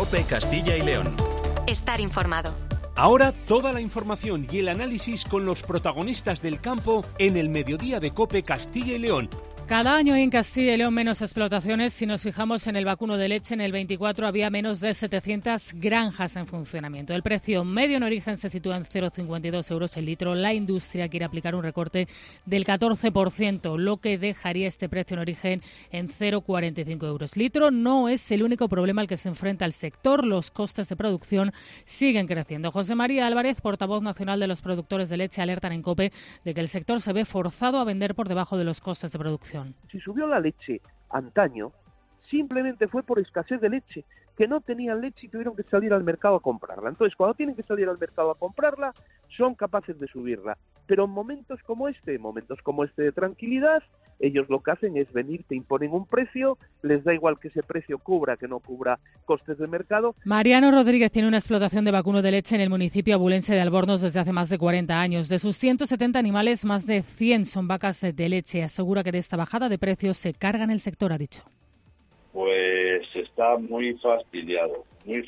COPE Castilla y León. Estar informado. Ahora toda la información y el análisis con los protagonistas del campo en el mediodía de COPE Castilla y León. Cada año hay en Castilla y León menos explotaciones. Si nos fijamos en el vacuno de leche, en el 24 había menos de 700 granjas en funcionamiento. El precio medio en origen se sitúa en 0,52 euros el litro. La industria quiere aplicar un recorte del 14%, lo que dejaría este precio en origen en 0,45 euros litro. No es el único problema al que se enfrenta el sector. Los costes de producción siguen creciendo. José María Álvarez, portavoz nacional de los productores de leche, alertan en COPE de que el sector se ve forzado a vender por debajo de los costes de producción. Si subió la leche antaño, simplemente fue por escasez de leche, que no tenían leche y tuvieron que salir al mercado a comprarla. Entonces, cuando tienen que salir al mercado a comprarla, son capaces de subirla. Pero en momentos como este de tranquilidad, ellos lo que hacen es venir, te imponen un precio, les da igual que ese precio cubra, que no cubra costes de mercado. Mariano Rodríguez tiene una explotación de vacuno de leche en el municipio abulense de Albornoz desde hace más de 40 años. De sus 170 animales, más de 100 son vacas de leche. Asegura que de esta bajada de precios se cargan el sector, ha dicho. Pues está muy fastidiado,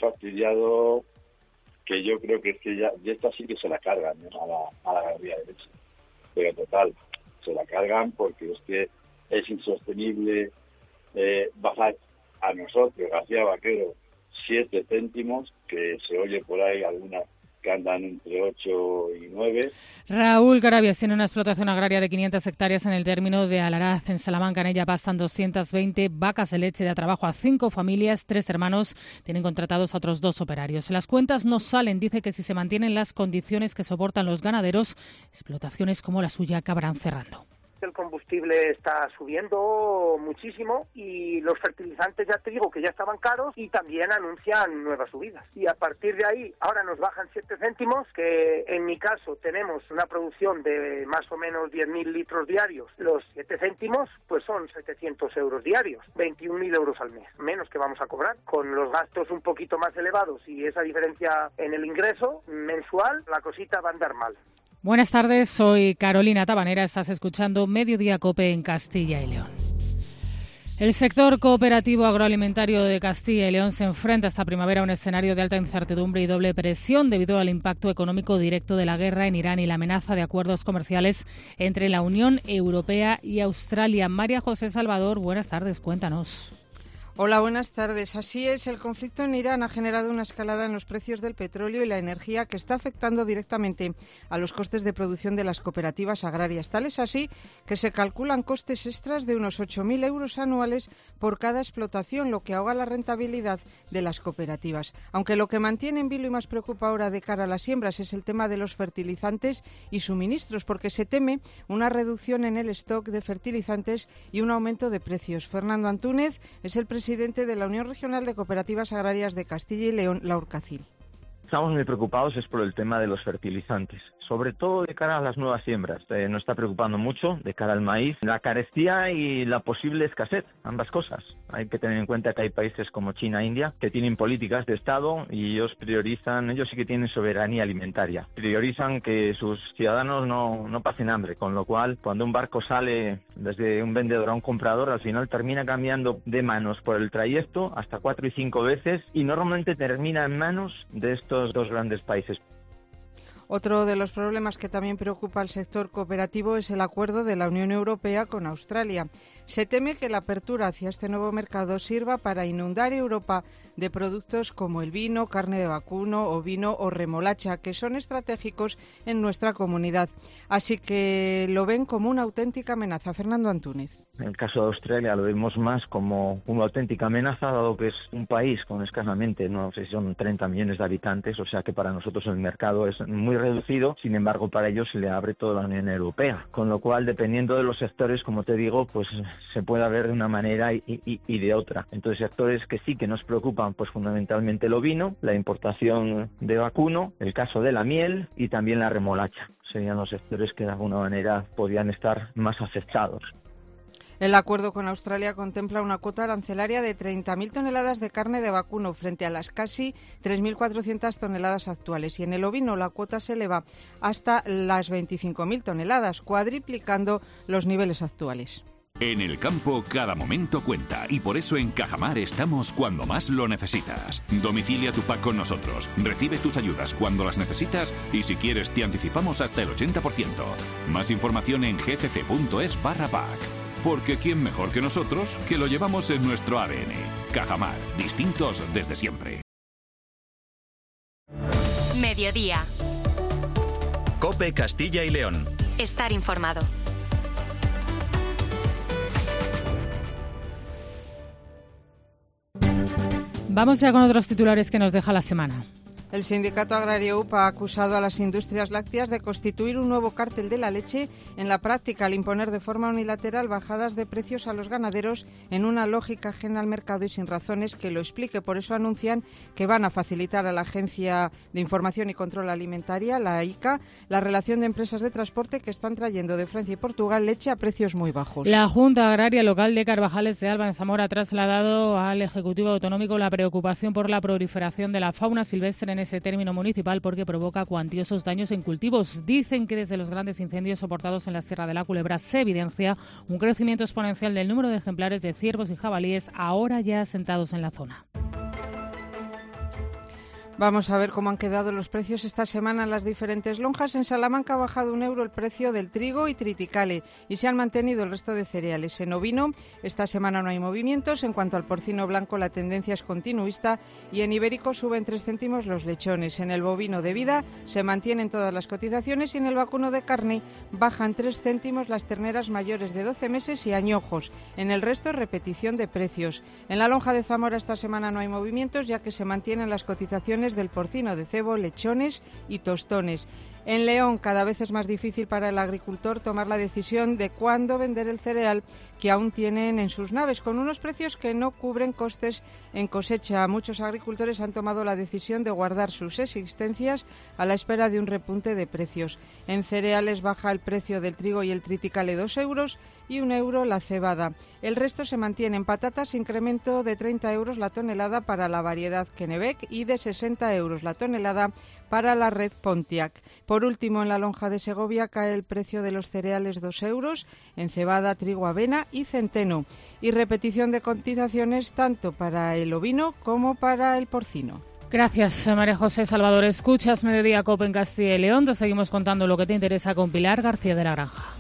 que yo creo que es que ya esta sí que se la cargan, ¿no? a la ganadería de leche. Pero total, se la cargan porque es que es insostenible bajar a nosotros, García Vaquero, 7 céntimos, que se oye por ahí algunas que andan entre 8 y 9. Raúl Carabias tiene una explotación agraria de 500 hectáreas en el término de Alaraz, en Salamanca. En ella pastan 220 vacas de leche, da trabajo a 5 familias, 3 hermanos tienen contratados a otros 2 operarios. Las cuentas no salen, dice que si se mantienen las condiciones que soportan los ganaderos, explotaciones como la suya acabarán cerrando. El combustible está subiendo muchísimo y los fertilizantes, ya te digo, que ya estaban caros y también anuncian nuevas subidas. Y a partir de ahí, ahora nos bajan 7 céntimos, que en mi caso tenemos una producción de más o menos 10.000 litros diarios. Los 7 céntimos, pues son 700 euros diarios, 21.000 euros al mes, menos que vamos a cobrar. Con los gastos un poquito más elevados y esa diferencia en el ingreso mensual, la cosita va a andar mal. Buenas tardes, soy Carolina Tabanera, estás escuchando Mediodía COPE en Castilla y León. El sector cooperativo agroalimentario de Castilla y León se enfrenta esta primavera a un escenario de alta incertidumbre y doble presión debido al impacto económico directo de la guerra en Irán y la amenaza de acuerdos comerciales entre la Unión Europea y Australia. María José Salvador, buenas tardes, cuéntanos. Hola, buenas tardes. Así es, el conflicto en Irán ha generado una escalada en los precios del petróleo y la energía que está afectando directamente a los costes de producción de las cooperativas agrarias. Tal es así que se calculan costes extras de unos 8.000 euros anuales por cada explotación, lo que ahoga la rentabilidad de las cooperativas. Aunque lo que mantiene en vilo y más preocupa ahora de cara a las siembras es el tema de los fertilizantes y suministros, porque se teme una reducción en el stock de fertilizantes y un aumento de precios. Fernando Antúnez es el presidente de la Unión Regional de Cooperativas Agrarias de Castilla y León, la Urcacil. Estamos muy preocupados por el tema de los fertilizantes, sobre todo de cara a las nuevas siembras. Nos está preocupando mucho de cara al maíz, la carestía y la posible escasez, ambas cosas. Hay que tener en cuenta que hay países como China e India que tienen políticas de Estado y ellos sí que tienen soberanía alimentaria. Priorizan que sus ciudadanos no pasen hambre, con lo cual cuando un barco sale desde un vendedor a un comprador, al final termina cambiando de manos por el trayecto hasta 4 y 5 veces y normalmente termina en manos de estos 2 grandes países. Otro de los problemas que también preocupa al sector cooperativo es el acuerdo de la Unión Europea con Australia. Se teme que la apertura hacia este nuevo mercado sirva para inundar Europa de productos como el vino, carne de vacuno, ovino o remolacha, que son estratégicos en nuestra comunidad. Así que lo ven como una auténtica amenaza. Fernando Antúnez. En el caso de Australia lo vemos más como una auténtica amenaza, dado que es un país con escasamente, no sé si son 30 millones de habitantes, o sea que para nosotros el mercado es muy reducido, sin embargo para ellos se le abre toda la Unión Europea, con lo cual dependiendo de los sectores, como te digo, pues se puede ver de una manera y de otra. Entonces sectores que sí que nos preocupan, pues fundamentalmente el ovino, la importación de vacuno, el caso de la miel y también la remolacha. Serían los sectores que de alguna manera podrían estar más afectados. El acuerdo con Australia contempla una cuota arancelaria de 30.000 toneladas de carne de vacuno frente a las casi 3.400 toneladas actuales. Y en el ovino la cuota se eleva hasta las 25.000 toneladas, cuadriplicando los niveles actuales. En el campo cada momento cuenta y por eso en Cajamar estamos cuando más lo necesitas. Domicilia tu pack con nosotros, recibe tus ayudas cuando las necesitas y si quieres te anticipamos hasta el 80%. Más información en gcc.es/pack. Porque quién mejor que nosotros que lo llevamos en nuestro ADN. Cajamar, distintos desde siempre. Mediodía. COPE Castilla y León. Estar informado. Vamos ya con otros titulares que nos deja la semana. El sindicato agrario UPA ha acusado a las industrias lácteas de constituir un nuevo cártel de la leche en la práctica al imponer de forma unilateral bajadas de precios a los ganaderos en una lógica ajena al mercado y sin razones que lo explique. Por eso anuncian que van a facilitar a la Agencia de Información y Control Alimentaria, la ICA, la relación de empresas de transporte que están trayendo de Francia y Portugal leche a precios muy bajos. La Junta Agraria Local de Carvajales de Alba, en Zamora, ha trasladado al Ejecutivo Autonómico la preocupación por la proliferación de la fauna silvestre en ese término municipal porque provoca cuantiosos daños en cultivos. Dicen que desde los grandes incendios soportados en la Sierra de la Culebra se evidencia un crecimiento exponencial del número de ejemplares de ciervos y jabalíes ahora ya asentados en la zona. Vamos a ver cómo han quedado los precios esta semana en las diferentes lonjas. En Salamanca ha bajado €1 el precio del trigo y triticale y se han mantenido el resto de cereales. En ovino, esta semana no hay movimientos. En cuanto al porcino blanco, la tendencia es continuista y en ibérico suben 3 céntimos los lechones. En el bovino de vida se mantienen todas las cotizaciones y en el vacuno de carne bajan 3 céntimos las terneras mayores de 12 meses y añojos. En el resto, repetición de precios. En la lonja de Zamora esta semana no hay movimientos ya que se mantienen las cotizaciones del porcino de cebo, lechones y tostones. En León cada vez es más difícil para el agricultor tomar la decisión de cuándo vender el cereal que aún tienen en sus naves, con unos precios que no cubren costes en cosecha. Muchos agricultores han tomado la decisión de guardar sus existencias a la espera de un repunte de precios. En cereales baja el precio del trigo y el triticale €2 y €1 la cebada. El resto se mantiene. En patatas, incremento de €30 la tonelada para la variedad Kennebec y de €60 la tonelada para la red Pontiac. Por último, en la lonja de Segovia cae el precio de los cereales €2, en cebada, trigo, avena y centeno. Y repetición de cotizaciones tanto para el ovino como para el porcino. Gracias, María José Salvador. Escuchas Mediodía COPE en Castilla y León. Te seguimos contando lo que te interesa con Pilar García de la Granja.